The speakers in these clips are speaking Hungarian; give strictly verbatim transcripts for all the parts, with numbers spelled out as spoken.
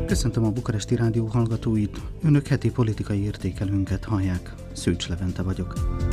Köszöntöm a Bukaresti Rádió hallgatóit. Önök heti politikai értékelőnket hallják. Szőcs Levente vagyok.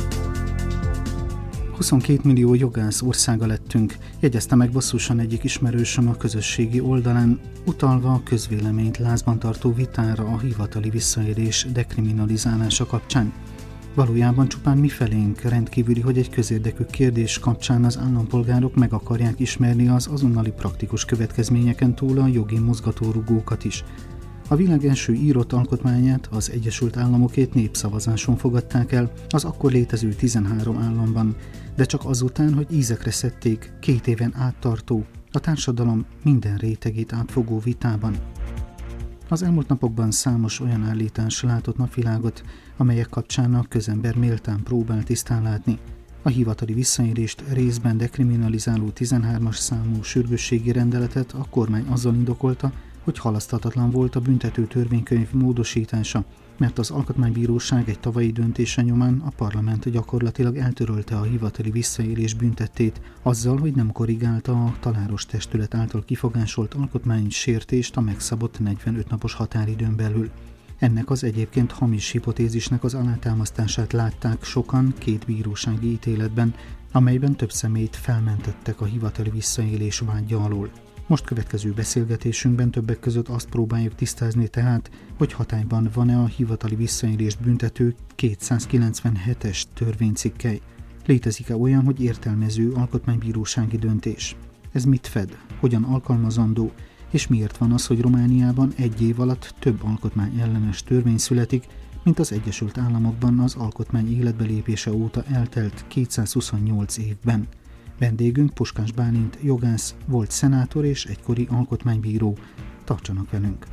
huszonkét millió jogász országa lettünk, jegyezte meg bosszusan egyik ismerősöm a közösségi oldalán, utalva a közvéleményt lázban tartó vitára a hivatali visszaélés dekriminalizálása kapcsán. Valójában csupán mifelénk rendkívüli, hogy egy közérdekű kérdés kapcsán az állampolgárok meg akarják ismerni az azonnali praktikus következményeken túl a jogi mozgatórugókat is. A világ első írott alkotmányát, az Egyesült Államokét népszavazáson fogadták el az akkor létező tizenhárom államban, de csak azután, hogy ízekre szedték két éven áttartó, a társadalom minden rétegét átfogó vitában. Az elmúlt napokban számos olyan állítás látott napvilágot, amelyek kapcsán a közember méltán próbál tisztán látni. A hivatali visszaélést részben dekriminalizáló tizenhármas számú sürgősségi rendeletet a kormány azzal indokolta, hogy halaszthatatlan volt a büntető törvénykönyv módosítása, mert az Alkotmánybíróság egy tavalyi döntése nyomán a parlament gyakorlatilag eltörölte a hivatali visszaélés büntettét, azzal, hogy nem korrigálta a tanáros testület által kifogásolt alkotmánysértést a megszabott negyvenöt napos határidőn belül. Ennek az egyébként hamis hipotézisnek az alátámasztását látták sokan két bírósági ítéletben, amelyben több személyt felmentettek a hivatali visszaélés vádja alól. Most következő beszélgetésünkben többek között azt próbáljuk tisztázni tehát, hogy hatályban van-e a hivatali visszaélést büntető kétszázkilencvenhetes törvénycikkely. Létezik-e olyan, hogy értelmező alkotmánybírósági döntés? Ez mit fed? Hogyan alkalmazandó? És miért van az, hogy Romániában egy év alatt több alkotmány ellenes törvény születik, mint az Egyesült Államokban az alkotmány életbelépése óta eltelt kétszázhuszonnyolc évben? Vendégünk Puskás Bálint, jogász, volt szenátor és egykori alkotmánybíró. Tartsanak velünk!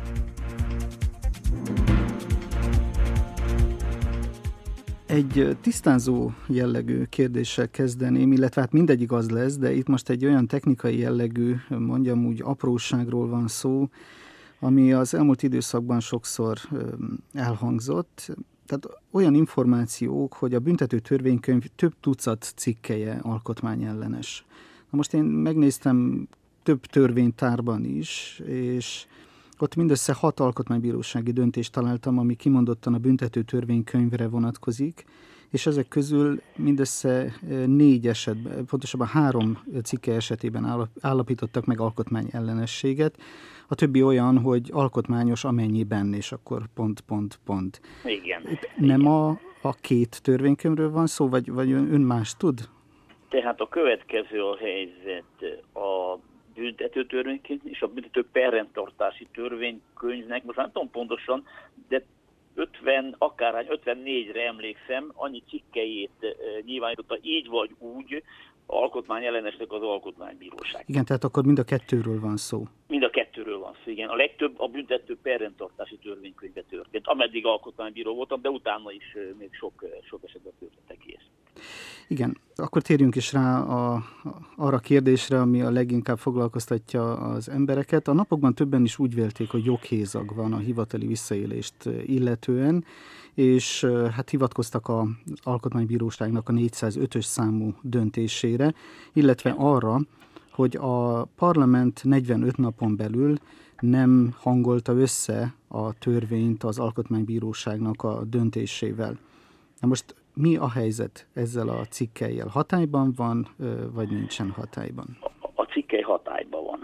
Egy tisztázó jellegű kérdéssel kezdeném, illetve hát mindegyik az lesz, de itt most egy olyan technikai jellegű, mondjam úgy, apróságról van szó, ami az elmúlt időszakban sokszor elhangzott. Tehát olyan információk, hogy a büntető törvénykönyv több tucat cikkelye alkotmányellenes. Na most én megnéztem több törvénytárban is, és ott mindössze hat alkotmánybírósági döntést találtam, ami kimondottan a büntető törvénykönyvre vonatkozik, és ezek közül mindössze négy esetben, pontosabban három cikke esetében állapítottak meg alkotmányellenességet, a többi olyan, hogy alkotmányos amennyiben, és akkor pont, pont, pont. Igen. Nem igen. A, a két törvénykönyvről van szó, vagy, vagy ön más tud? Tehát a következő a helyzet, a büntető törvénykönyv és a büntető perrendtartási törvénykönyvnek, most nem tudom pontosan, de ötven, akárhány, ötvennégyre emlékszem, annyi cikkelyét e, nyilvánította így vagy úgy alkotmányellenesnek az Alkotmánybíróság. Igen, tehát akkor mind a kettőről van szó. Mind a kettőről van szó, igen. A legtöbb a büntető perrendtartási törvénykönyvbe történt. Ameddig alkotmánybíró voltam, de utána is még sok, sok esetben történtek ki ezt. Igen, akkor térjünk is rá a, arra a kérdésre, ami a leginkább foglalkoztatja az embereket. A napokban többen is úgy vélték, hogy joghézag van a hivatali visszaélést illetően, és hát hivatkoztak az Alkotmánybíróságnak a négyszázötös számú döntésére, illetve arra, hogy a parlament negyvenöt napon belül nem hangolta össze a törvényt az Alkotmánybíróságnak a döntésével. Na most mi a helyzet ezzel a cikkellyel? Hatályban van, vagy nincsen hatályban? A, a cikkely hatályban van.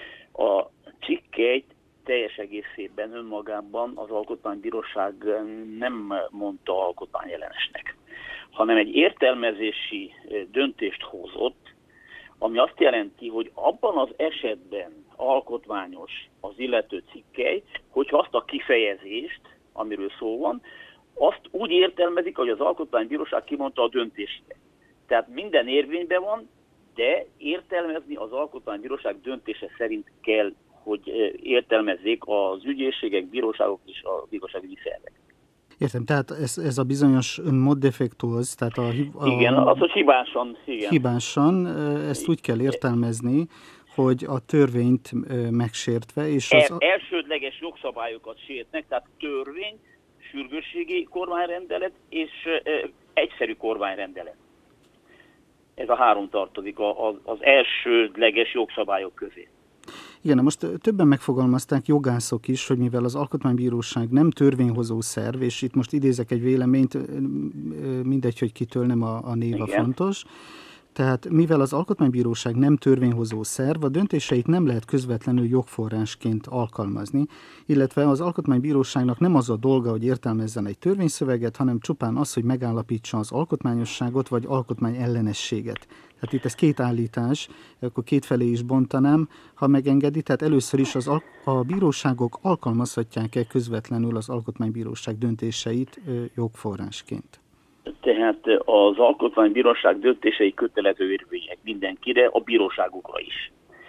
A cikkely teljes egészében önmagában az Alkotmánybíróság nem mondta alkotmányellenesnek, hanem egy értelmezési döntést hozott, ami azt jelenti, hogy abban az esetben alkotmányos az illető cikkely, hogyha azt a kifejezést, amiről szó van, azt úgy értelmezik, hogy az Alkotmánybíróság kimondta a döntését. Tehát minden érvényben van, de értelmezni az Alkotmánybíróság döntése szerint kell, hogy értelmezzék az ügyészségek, bíróságok és az igazságügyi szervek. Értem, tehát ez, ez a bizonyos mod defectuoz, tehát a, a... Igen, az, hogy hibásan. Igen. Hibásan, ezt úgy kell értelmezni, hogy a törvényt megsértve, és az... El, elsődleges jogszabályokat sértnek, tehát törvény, sürgősségi kormányrendelet és e, egyszerű kormányrendelet. Ez a három tartozik az, az elsődleges jogszabályok közé. Igen, most többen megfogalmazták, jogászok is, hogy mivel az Alkotmánybíróság nem törvényhozó szerv, és itt most idézek egy véleményt, mindegy, hogy kitől, nem a, a név a fontos. Tehát mivel az Alkotmánybíróság nem törvényhozó szerv, a döntéseit nem lehet közvetlenül jogforrásként alkalmazni, illetve az Alkotmánybíróságnak nem az a dolga, hogy értelmezzen egy törvényszöveget, hanem csupán az, hogy megállapítsa az alkotmányosságot vagy alkotmány ellenességet. Tehát itt ez két állítás, akkor kétfelé is bontanám, ha megengedi. Tehát először is az al- a bíróságok alkalmazhatják-e közvetlenül az Alkotmánybíróság döntéseit jogforrásként? Tehát az Alkotmánybíróság döntései kötelező érvények mindenkire, a bíróságokra is.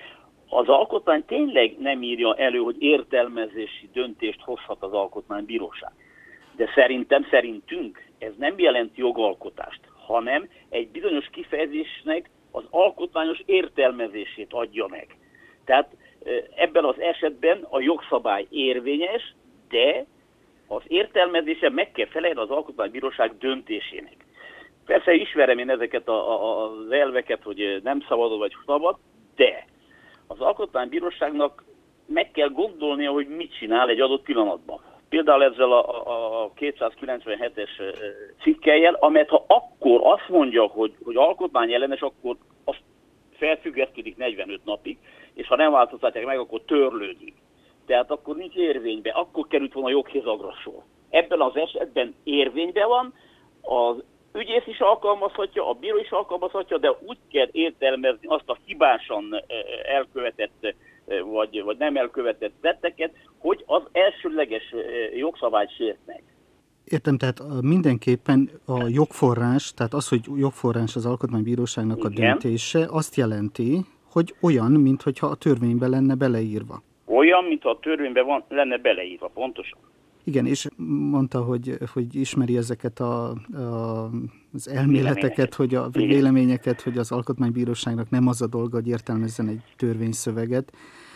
Az alkotmány tényleg nem írja elő, hogy értelmezési döntést hozhat az Alkotmánybíróság. De szerintem, szerintünk ez nem jelent jogalkotást, hanem egy bizonyos kifejezésnek az alkotmányos értelmezését adja meg. Tehát ebben az esetben a jogszabály érvényes, de az értelmezése meg kell felelni az Alkotmánybíróság döntésének. Persze ismerem én ezeket a, a, az elveket, hogy nem szabad vagy szabad, de az Alkotmánybíróságnak meg kell gondolnia, hogy mit csinál egy adott pillanatban. Például ezzel a, a kétszázkilencvenhetes cikkellyel, amelyet ha akkor azt mondja, hogy, hogy alkotmányellenes, akkor az felfüggesztődik negyvenöt napig, és ha nem változtatják meg, akkor törlődik. Tehát akkor nincs érvénybe, akkor került volna a joghézagra sor. Ebben az esetben érvényben van, az ügyész is alkalmazhatja, a bíró is alkalmazhatja, de úgy kell értelmezni azt a hibásan elkövetett, vagy, vagy nem elkövetett tetteket, hogy az elsőleges jogszabályt sért meg. Értem, tehát mindenképpen a jogforrás, tehát az, hogy jogforrás az Alkotmánybíróságnak a Igen. döntése, azt jelenti, hogy olyan, mintha a törvénybe lenne beleírva. Olyan, mintha a törvényben van, lenne beleírva, pontosan. Igen, és mondta, hogy, hogy ismeri ezeket a, a, az elméleteket, hogy a Igen. véleményeket, hogy az Alkotmánybíróságnak nem az a dolga, hogy értelmezzen egy törvényszöveget.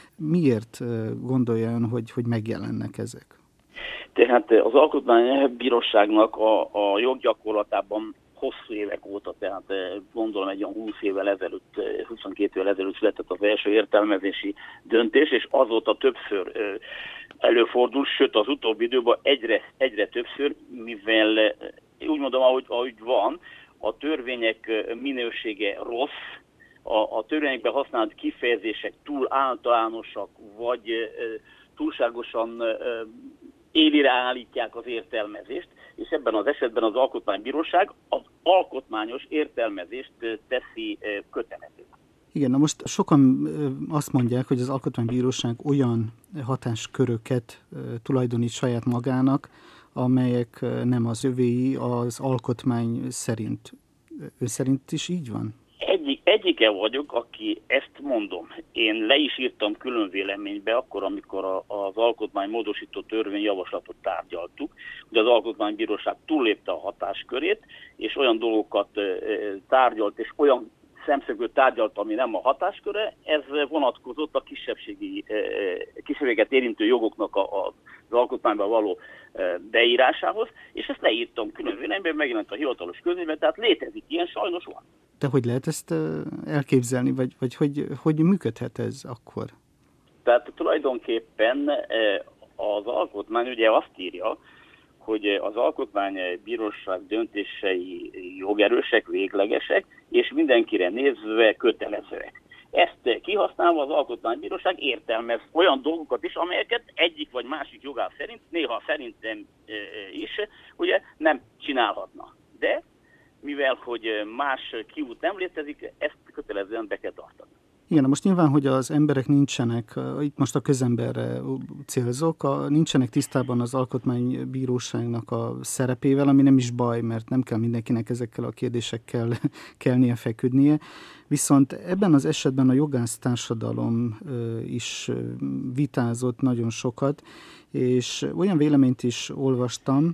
Miért gondolja ön, hogy, hogy megjelennek ezek? Tehát az Alkotmánybíróságnak a, a joggyakorlatában hosszú évek óta, tehát gondolom egy olyan húsz évvel ezelőtt, huszonkét évvel ezelőtt született az első értelmezési döntés, és azóta többször előfordul, sőt az utóbbi időben egyre, egyre többször, mivel úgy mondom, ahogy, ahogy van, a törvények minősége rossz, a, a törvényekben használt kifejezések túl általánosak, vagy túlságosan élire állítják az értelmezést, és ebben az esetben az Alkotmánybíróság az alkotmányos értelmezést teszi kötelező. Igen, na most sokan azt mondják, hogy az Alkotmánybíróság olyan hatásköröket tulajdonít saját magának, amelyek nem az övéi az alkotmány szerint. Ő szerint is így van? Egyik, egyike vagyok, aki ezt mondom. Én le is írtam külön véleménybe akkor, amikor a, az alkotmánymódosító törvényjavaslatot tárgyaltuk, hogy az Alkotmánybíróság túllépte a hatáskörét, és olyan dolgokat e, tárgyalt, és olyan szemszögből tárgyalt, ami nem a hatásköre, ez vonatkozott a kisebbségi, e, kisebbséget érintő jogoknak a, a, az alkotmányban való e, beírásához, és ezt leírtam külön véleményben, megjelent a hivatalos közlönyben, tehát létezik ilyen, sajnos van. De hogy lehet ezt elképzelni, vagy, vagy hogy, hogy működhet ez akkor? Tehát tulajdonképpen az alkotmány ugye azt írja, hogy az Alkotmánybíróság döntései jogerősek, véglegesek, és mindenkire nézve kötelezőek. Ezt kihasználva az Alkotmánybíróság értelmez olyan dolgokat is, amelyeket egyik vagy másik jogász szerint, néha szerintem is, ugye nem csinálhatna. De mivel hogy más kiút nem létezik, ezt kötelezően be kell tartani. Igen, most nyilván, hogy az emberek nincsenek, itt most a közemberre célzok, a, nincsenek tisztában az Alkotmánybíróságnak a szerepével, ami nem is baj, mert nem kell mindenkinek ezekkel a kérdésekkel kelnie, feküdnie. Viszont ebben az esetben a jogásztársadalom is vitázott nagyon sokat, és olyan véleményt is olvastam,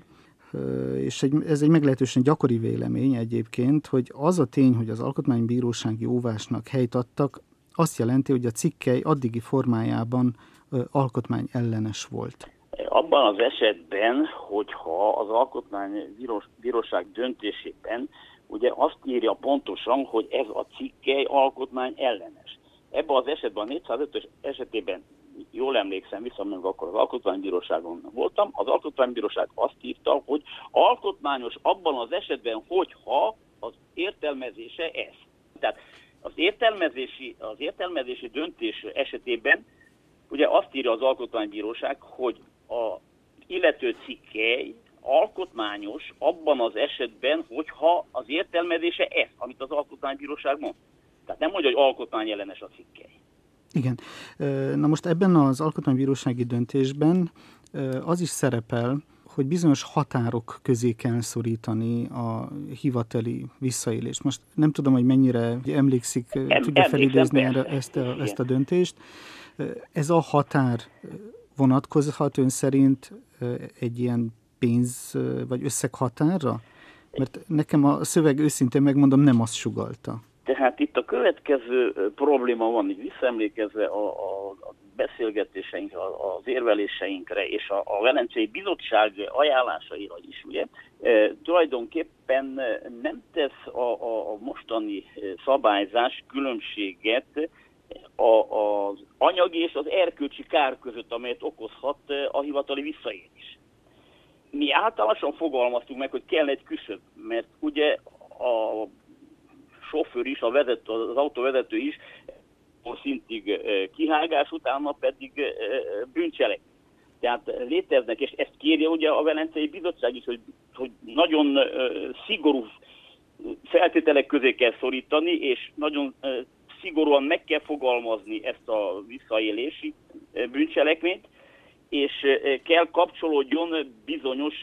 és egy, ez egy meglehetősen gyakori vélemény egyébként, hogy az a tény, hogy az alkotmánybírósági óvásnak helyt adtak, azt jelenti, hogy a cikkely addigi formájában alkotmányellenes volt. Abban az esetben, hogyha az Alkotmánybíróság döntésében ugye azt írja pontosan, hogy ez a cikkely alkotmányellenes. Ebben az esetben, a négyszázötös esetében, jól emlékszem, visszamenve akkor az Alkotmánybíróságon voltam, az Alkotmánybíróság azt írta, hogy alkotmányos abban az esetben, hogyha az értelmezése ez. Tehát az értelmezési, az értelmezési döntés esetében ugye azt írja az Alkotmánybíróság, hogy a illető cikkely alkotmányos abban az esetben, hogyha az értelmezése ez, amit az Alkotmánybíróság mond. Tehát nem mondja, hogy alkotmányellenes a cikkely. Igen. Na most ebben az alkotmánybírósági döntésben az is szerepel, hogy bizonyos határok közé kell szorítani a hivatali visszaélést. Most nem tudom, hogy mennyire emlékszik, em, tudja felidézni erre ezt a, ezt a döntést. Ez a határ vonatkozhat ön szerint egy ilyen pénz vagy összeghatárra? Mert nekem a szöveg, őszintén megmondom, nem azt sugallta. Tehát itt a következő probléma van, így visszaemlékezve a, a, a beszélgetéseinkre, az érveléseinkre és a, a Velencei Bizottság ajánlásaira is, ugye, e, tulajdonképpen nem tesz a, a, a mostani szabályzás különbséget a, az anyagi és az erkölcsi kár között, amelyet okozhat a hivatali visszaélés. Mi általánosan fogalmaztunk meg, hogy kell egy küszöb, mert ugye a sofőr is, a vezető, az autóvezető is szintig kihágás, utána pedig bűncselek. Tehát léteznek, és ezt kérje ugye a Velencei Bizottság is, hogy, hogy nagyon szigorú feltételek közé kell szorítani, és nagyon szigorúan meg kell fogalmazni ezt a visszaélési bűncselekményt, és kell kapcsolódjon bizonyos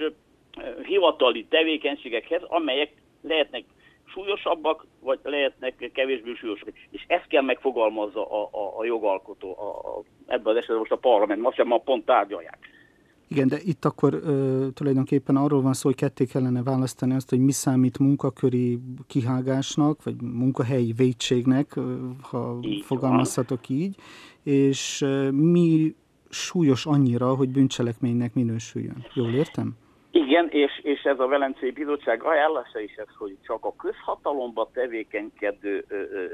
hivatali tevékenységekhez, amelyek lehetnek súlyosabbak, vagy lehetnek kevésbé súlyosak. És ezt kell megfogalmazza a, a, a jogalkotó a, a, ebben az esetben most a parlament, most sem ma pont tárgyalják. Igen, de itt akkor ö, tulajdonképpen arról van szó, hogy ketté kellene választani azt, hogy mi számít munkaköri kihágásnak, vagy munkahelyi vétségnek, ha így fogalmazhatok van. Így, és ö, mi súlyos annyira, hogy bűncselekménynek minősüljön. Jól értem? Igen, és, és ez a Velencei Bizottság ajánlása is ez, hogy csak a közhatalomban tevékenykedő ö, ö,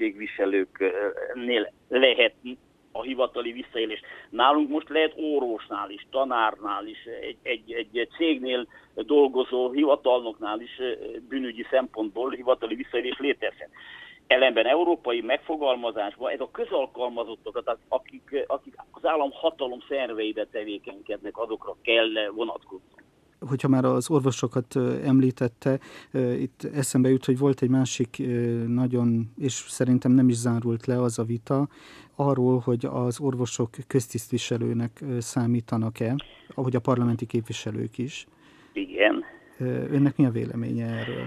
tisztségviselőknél lehet a hivatali visszaélés. Nálunk most lehet orvosnál is, tanárnál is, egy, egy, egy cégnél dolgozó hivatalnoknál is bűnügyi szempontból hivatali visszaélés létezhet. Ellenben európai megfogalmazásban ez a közalkalmazottak, tehát akik, akik az államhatalom szerveibe tevékenykednek, azokra kell vonatkozni. Hogyha már az orvosokat említette, itt eszembe jut, hogy volt egy másik nagyon, és szerintem nem is zárult le az a vita, arról, hogy az orvosok köztisztviselőnek számítanak-e, ahogy a parlamenti képviselők is. Igen. Önnek mi a véleménye erről?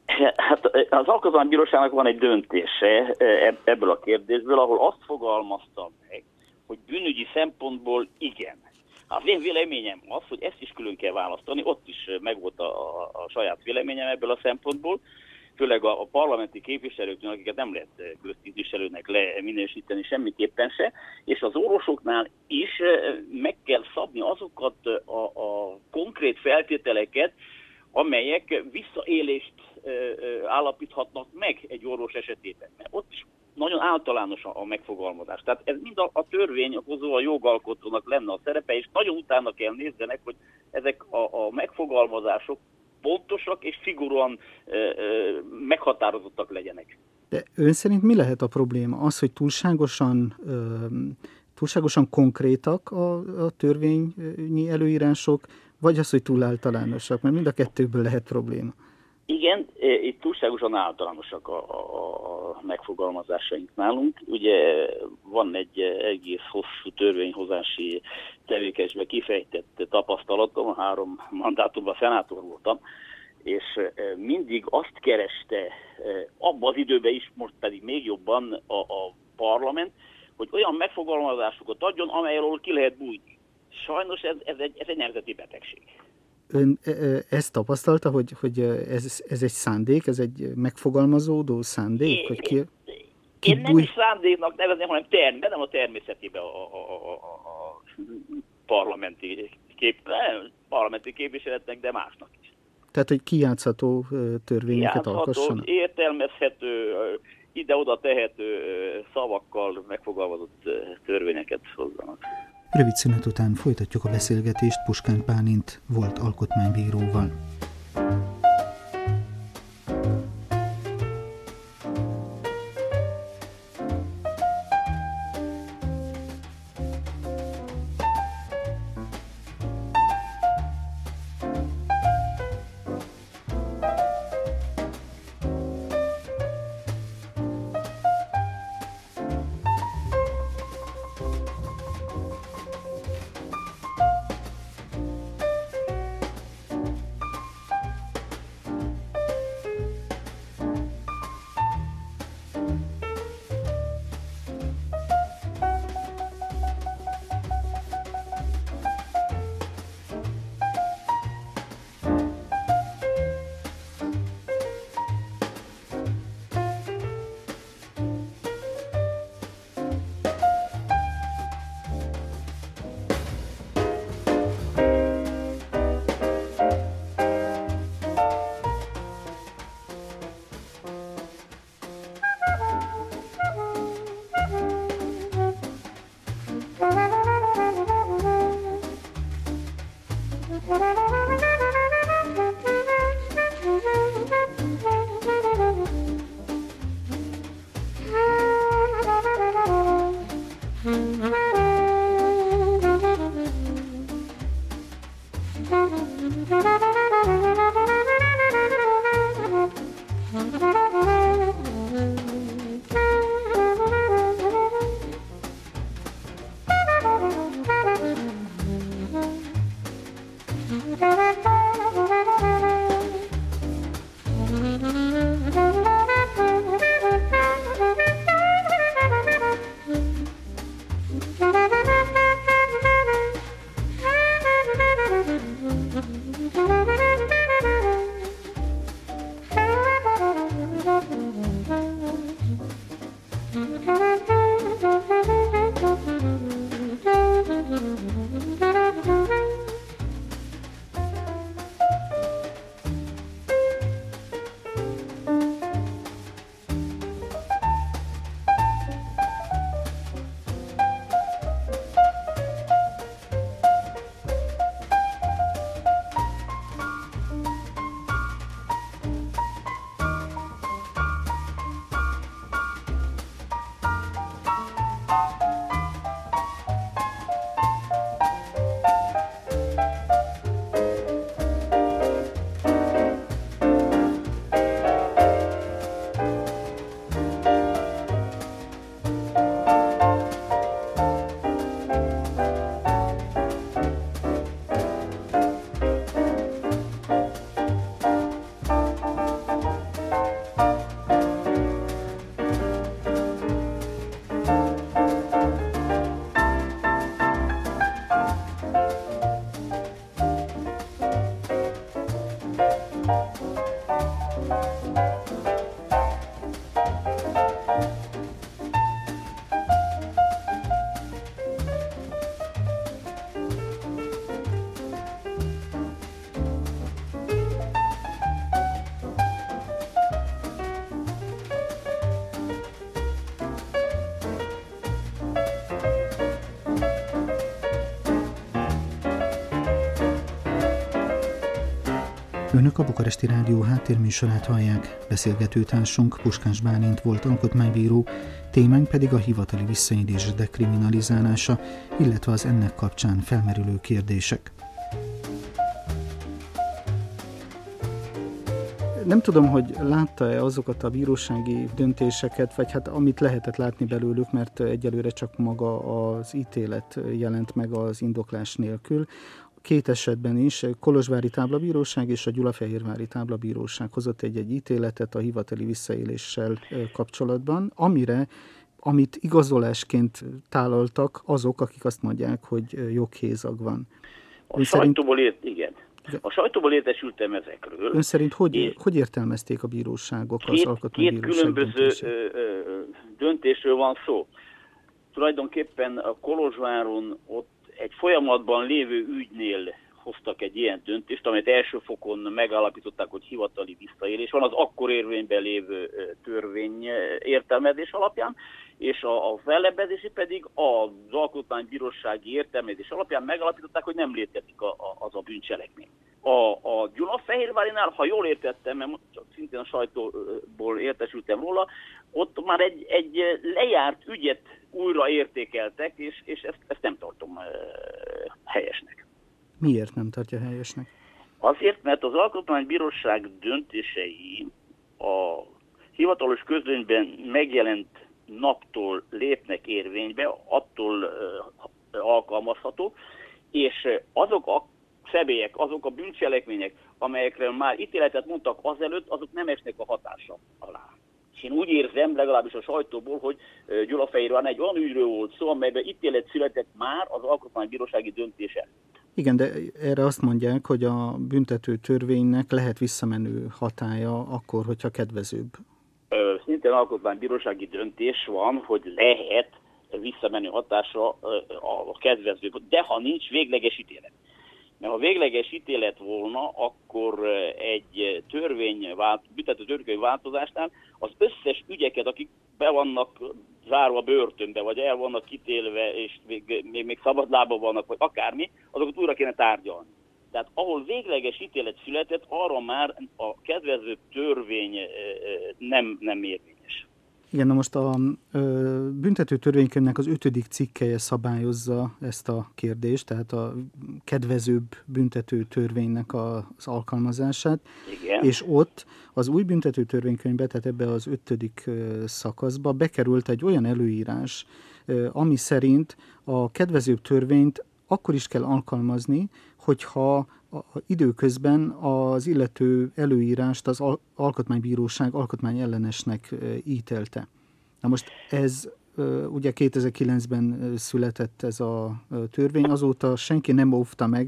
Hát az Alkotmánybíróságnak van egy döntése ebből a kérdésből, ahol azt fogalmazta meg, hogy bűnügyi szempontból igen. Az én véleményem az, hogy ezt is külön kell választani, ott is megvolt a, a, a saját véleményem ebből a szempontból, főleg a, a parlamenti képviselőknél, akiket nem lehet köztisztviselőnek leminősíteni semmiképpen se, és az orvosoknál is meg kell szabni azokat a, a konkrét feltételeket, amelyek visszaélést állapíthatnak meg egy orvos esetében. Mert ott is nagyon általános a megfogalmazás. Tehát ez mind a, a törvényhozó, a jogalkotónak lenne a szerepe, és nagyon utána kell nézzenek, hogy ezek a, a megfogalmazások pontosak és szigorúan ö, ö, meghatározottak legyenek. De ön szerint mi lehet a probléma? Az, hogy túlságosan, ö, túlságosan konkrétak a, a törvényi előírások, vagy az, hogy túl általánosak? Mert mind a kettőből lehet probléma. Igen, itt túlságosan általánosak a, a, a megfogalmazásaink nálunk. Ugye van egy egész hosszú törvényhozási tevékenységben kifejtett tapasztalatom, három mandátumban szenátor voltam, és mindig azt kereste abban az időben is, most pedig még jobban a, a parlament, hogy olyan megfogalmazásokat adjon, amelyről ki lehet bújni. Sajnos ez, ez, egy, ez egy nemzeti betegség. Ön ezt tapasztalta, hogy, hogy ez, ez egy szándék, ez egy megfogalmazódó szándék? Én, hogy ki, ki én nem is szándéknak nevezném, hanem term, nem a természetében a, a, a, a parlamenti, kép, parlamenti képviseletnek, de másnak is. Tehát, hogy kijátszható törvényeket alkossanak? Értelmezhető, ide-oda tehető szavakkal megfogalmazott törvényeket hozzanak. Rövid szünet után folytatjuk a beszélgetést Puskán Bálint volt alkotmánybíróval. Önök a Bukaresti Rádió háttérműsorát hallják. Beszélgetőtársunk Puskás Bálint volt alkotmánybíró, témánk pedig a hivatali visszaélés dekriminalizálása, illetve az ennek kapcsán felmerülő kérdések. Nem tudom, hogy látta-e azokat a bírósági döntéseket, vagy hát amit lehetett látni belőlük, mert egyelőre csak maga az ítélet jelent meg az indoklás nélkül. Két esetben is, Kolozsvári Táblabíróság és a Gyulafehérvári Táblabíróság hozott egy-egy ítéletet a hivatali visszaéléssel kapcsolatban, amire, amit igazolásként tálaltak azok, akik azt mondják, hogy joghézag van. A Ön sajtóból szerint... ért, igen. A sajtóból értesültem ezekről. Ön szerint hogy, hogy értelmezték a bíróságok két, az alkotmánybíróság Két különböző döntését? döntésről van szó. Tulajdonképpen a Kolozsváron ott egy folyamatban lévő ügynél hoztak egy ilyen döntést, amelyet első fokon megállapították, hogy hivatali visszaélés van, az akkor érvényben lévő törvény értelmezés alapján, és a, a fellebbezési pedig az alkotmánybírósági értelmezés alapján megállapították, hogy nem létezik a, a, az a bűncselekmény. A, a Gyulafehérvárinál, ha jól értettem, mert csak szintén a sajtóból értesültem róla, ott már egy, egy lejárt ügyet újra értékeltek, és, és ezt, ezt nem tartom uh, helyesnek. Miért nem tartja helyesnek? Azért, mert az Alkotmánybíróság döntései a hivatalos közlönyben megjelent naptól lépnek érvénybe, attól uh, alkalmazható, és azok a személyek, azok a bűncselekmények, amelyekről már ítéletet mondtak azelőtt, azok nem esnek a hatása alá. És én úgy érzem, legalábbis a sajtóból, hogy Gyulafehérváron egy olyan ügyről volt szó, amelyben ítélet született már az alkotmánybírósági döntés előtt. Igen, de erre azt mondják, hogy a büntető törvénynek lehet visszamenő hatája akkor, hogyha kedvezőbb. Szintén alkotmánybírósági döntés van, hogy lehet visszamenő hatása a kedvezőbb, de ha nincs végleges ítélet. Mert ha végleges ítélet volna, akkor egy törvény, büntető törvény változásnál az összes ügyeket, akik be vannak zárva börtönbe, vagy el vannak kitélve, és még, még, még szabadlábban vannak, vagy akármi, azokat újra kéne tárgyalni. Tehát ahol végleges ítélet született, arra már a kedvező törvény nem, nem érvényes. Igen, na most a ö, büntető törvénykönyvnek az ötödik cikkelye szabályozza ezt a kérdést, tehát a kedvezőbb büntető törvénynek az alkalmazását. Igen. És ott az új büntető törvénykönyvbe, tehát ebbe az ötödik ö, szakaszba bekerült egy olyan előírás, ö, ami szerint a kedvezőbb törvényt akkor is kell alkalmazni, hogyha időközben az illető előírást az Alkotmánybíróság alkotmányellenesnek ítélte. Na most ez ugye kétezer-kilencben született ez a törvény, azóta senki nem óvta meg,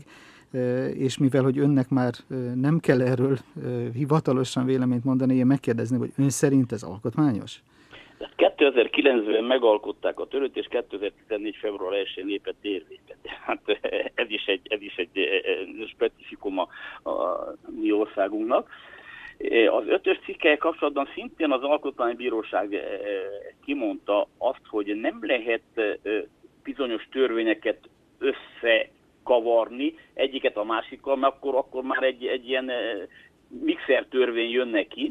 és mivel, hogy önnek már nem kell erről hivatalosan véleményt mondani, én megkérdezni, hogy ön szerint ez alkotmányos? kétezer-kilencben megalkották a törvényt, és kétezer-tizennégy február elsején lépett érvénybe. Hát ez is egy, ez is egy specifikum a, a mi országunknak. Az ötös cikkel kapcsolatban szintén az Alkotmánybíróság kimondta azt, hogy nem lehet bizonyos törvényeket összekavarni egyiket a másikkal, mert akkor, akkor már egy, egy ilyen mixer törvény jön neki.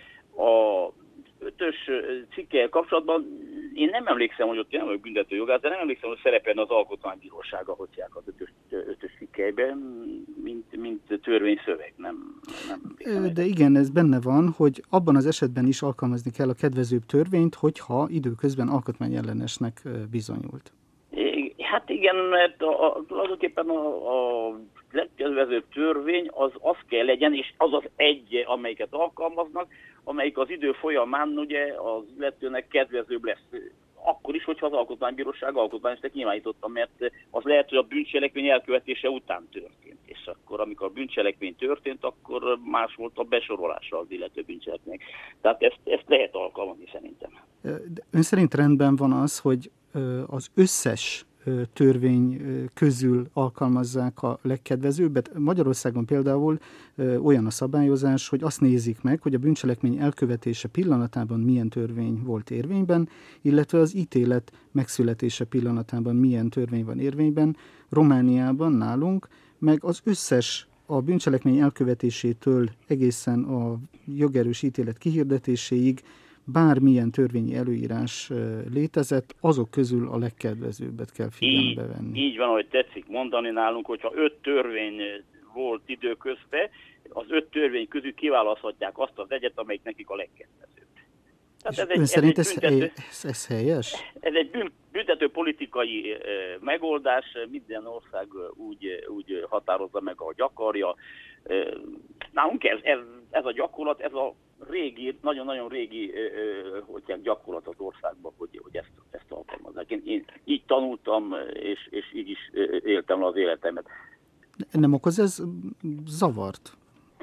A ötös cikkel kapcsolatban én nem emlékszem, hogy ott én nem vagyok büntető jogász, de nem emlékszem, hogy szerepelne az Alkotmánybírósága, hogy az ötös, ötös cikkelyben, mint, mint törvényszöveg. Nem, nem de igen, ez benne van, hogy abban az esetben is alkalmazni kell a kedvezőbb törvényt, hogyha időközben alkotmányellenesnek bizonyult. Hát igen, mert tulajdonképpen a, a legkedvezőbb törvény az az kell legyen, és az az egy, amelyiket alkalmaznak, amelyik az idő folyamán ugye az illetőnek kedvezőbb lesz. Akkor is, hogyha az Alkotmánybíróság alkotmányosnak nyilvánította, mert az lehet, hogy a bűncselekmény elkövetése után történt. És akkor, amikor a bűncselekmény történt, akkor más volt a besorolása az illető bűncselekménynek. Tehát ezt, ezt lehet alkalmazni szerintem. Ön szerint rendben van az, hogy az összes törvény közül alkalmazzák a legkedvezőbbet. Magyarországon például olyan a szabályozás, hogy azt nézik meg, hogy a bűncselekmény elkövetése pillanatában milyen törvény volt érvényben, illetve az ítélet megszületése pillanatában milyen törvény van érvényben. Romániában nálunk meg az összes a bűncselekmény elkövetésétől egészen a jogerős ítélet kihirdetéséig bármilyen törvényi előírás létezett, azok közül a legkedvezőbbet kell figyelembe venni. Így, így van, ahogy tetszik mondani nálunk, hogyha öt törvény volt időközben, az öt törvény közül kiválaszthatják azt az egyet, amelyik nekik a legkedvezőbb. Tehát ez egy, ön szerint ez, büntető, ez, ez helyes? Ez egy büntető politikai e, megoldás, minden ország úgy, úgy határozza meg, ahogy akarja. E, nálunk ez, ez, ez a gyakorlat, ez a régi, nagyon-nagyon régi hogy gyakorlat az országban, hogy, hogy ezt, ezt alkalmazzák. Én, én így tanultam, és, és így is éltem le az életemet. Nem okoz ez zavart?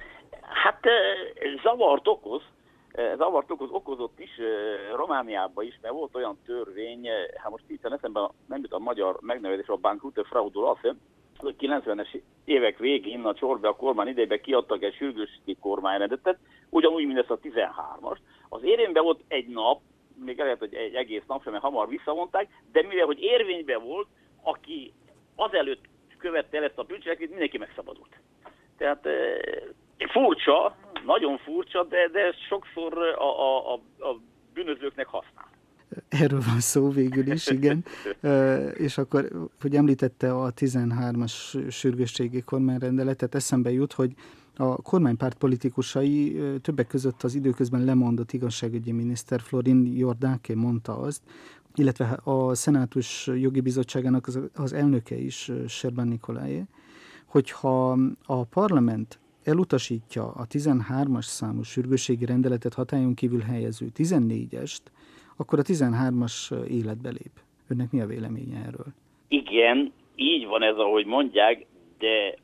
Hát zavart okoz. Zavart okoz, okozott is Romániában is, mert volt olyan törvény, hát most itt eszemben nem jut a magyar megnevezés, a Bankroute Fraudulence, kilencvenes évek végén a Csorbea kormány idejében kiadtak egy sürgősségi kormányrendetet, ugyanúgy, mint ezt a tizenhármas. Az érvényben volt egy nap, még lehet, hogy egy egész nap sem, mert hamar visszavonták, de mivel, hogy érvényben volt, aki azelőtt követte el ezt a bűncselekményt, mindenki megszabadult. Tehát e, furcsa, nagyon furcsa, de, de sokszor a, a, a, a bűnözőknek használ. Erről van szó végül is, igen. És akkor, hogy említette a tizenhármas sürgősségi kormányrendeletet, eszembe jut, hogy a kormánypárt politikusai többek között az időközben lemondott igazságügyi miniszter Florin Jordáke mondta azt, illetve a Szenátus jogi bizottságának az, az elnöke is, Serban Nikolajé, hogyha a parlament elutasítja a tizenhármas számú sürgősségi rendeletet hatályon kívül helyező tizennégyest, akkor a tizenhármas életbe lép. Önnek mi a véleménye erről? Igen, így van ez, ahogy mondják, de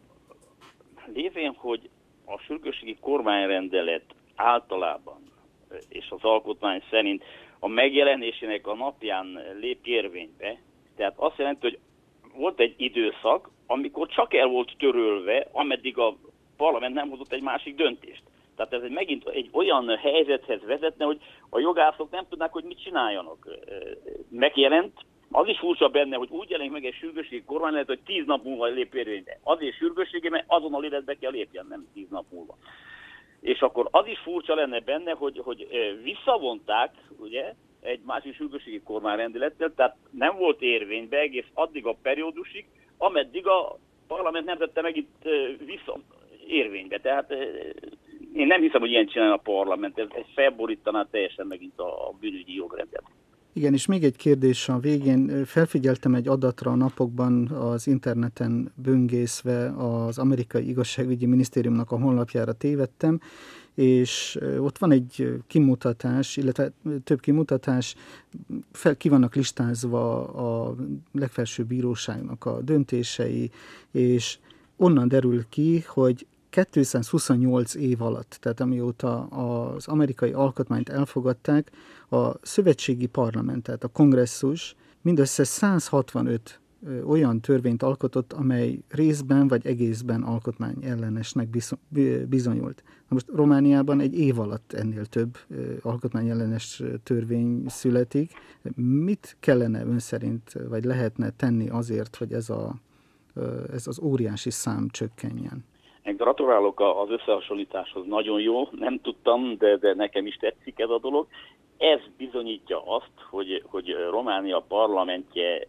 lévén, hogy a sürgősségi kormányrendelet általában és az alkotmány szerint a megjelenésének a napján lép érvénybe, tehát azt jelenti, hogy volt egy időszak, amikor csak el volt törölve, ameddig a parlament nem hozott egy másik döntést. Tehát ez egy, megint egy olyan helyzethez vezetne, hogy a jogászok nem tudnák, hogy mit csináljanak. Megjelent, az is furcsa benne, hogy úgy jelenik meg egy sürgősségi kormányrendelet, hogy tíz nap múlva lép érvénybe. Azért sürgősségi, mert azonnal életbe kell lépjen, nem tíz nap múlva. És akkor az is furcsa lenne benne, hogy, hogy visszavonták, ugye, egy másik sürgősségi kormányrendelettel, tehát nem volt érvénybe egész addig a periódusig, ameddig a parlament nem tette meg itt vissza érvénybe. Tehát én nem hiszem, hogy ilyen csinálna a parlament, ez, ez felborítaná teljesen megint a bűnügyi jogrendet. Igen, és még egy kérdés a végén. Felfigyeltem egy adatra a napokban az interneten böngészve, az amerikai igazságügyi minisztériumnak a honlapjára tévedtem, és ott van egy kimutatás, illetve több kimutatás, fel, ki vannak listázva a legfelsőbb bíróságnak a döntései, és onnan derül ki, hogy kétszázhuszonnyolc év alatt, tehát amióta az amerikai alkotmányt elfogadták, a szövetségi parlament, tehát a kongresszus mindössze száz hatvanöt olyan törvényt alkotott, amely részben vagy egészben alkotmányellenesnek bizonyult. Na most Romániában egy év alatt ennél több alkotmányellenes törvény születik. Mit kellene ön szerint, vagy lehetne tenni azért, hogy ez, a, ez az óriási szám csökkenjen? Gratulálok az összehasonlításhoz, nagyon jó, nem tudtam, de, de nekem is tetszik ez a dolog. Ez bizonyítja azt, hogy, hogy Románia parlamentje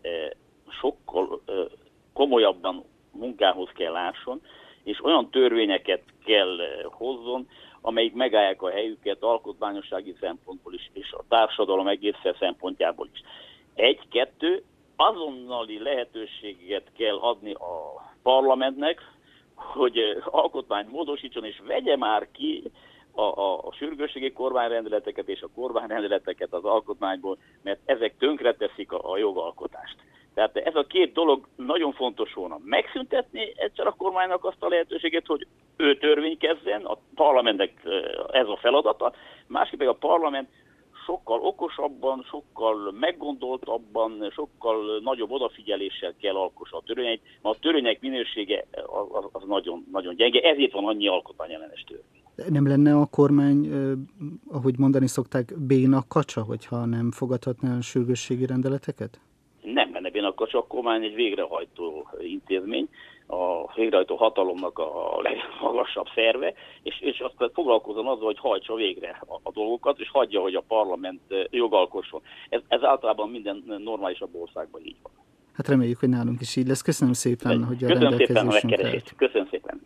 sokkal komolyabban munkához kell lásson, és olyan törvényeket kell hozzon, amelyik megállják a helyüket alkotmányossági szempontból is, és a társadalom egészen szempontjából is. Egy-kettő, azonnali lehetőséget kell adni a parlamentnek, hogy alkotmányt módosítson, és vegye már ki a, a, a sürgősségi kormányrendeleteket és a kormányrendeleteket az alkotmányból, mert ezek tönkreteszik a, a jogalkotást. Tehát ez a két dolog nagyon fontos volna. Megszüntetni egyszer a kormánynak azt a lehetőséget, hogy ő törvénykezzen, a parlamentnek ez a feladata, másképp a parlament sokkal okosabban, sokkal meggondoltabban, sokkal nagyobb odafigyeléssel kell alkossa a törvényeit, mert a törvények minősége az, az nagyon, nagyon gyenge, ezért van annyi alkotmányellenes törvény. Nem lenne a kormány, ahogy mondani szokták, béna kacsa, hogyha nem fogadhatná a sürgősségi rendeleteket? Nem lenne béna kacsa, a kormány egy végrehajtó intézmény, a végrehajtó hatalomnak a legmagasabb szerve, és, és azt foglalkozzon azzal, hogy hajtsa végre a, a dolgokat, és hagyja, hogy a parlament jogalkosson. Ez, ez általában minden normálisabb országban így van. Hát reméljük, hogy nálunk is így lesz. Köszönöm szépen, hogy a Köszönöm rendelkezésünkre szépen a megkeresést. Köszönöm szépen.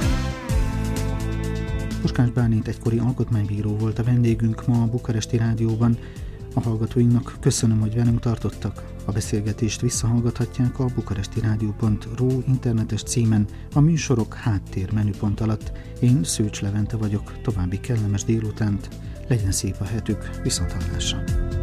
Puskás Bálint egykori alkotmánybíró volt a vendégünk ma a Bukaresti Rádióban. A hallgatóinknak köszönöm, hogy velünk tartottak. A beszélgetést visszahallgathatják a bukarestirádió pont ru internetes címen a műsorok háttér menüpont alatt. Én Szőcs Levente vagyok, további kellemes délutánt, legyen szép a hetük, viszonthallásra!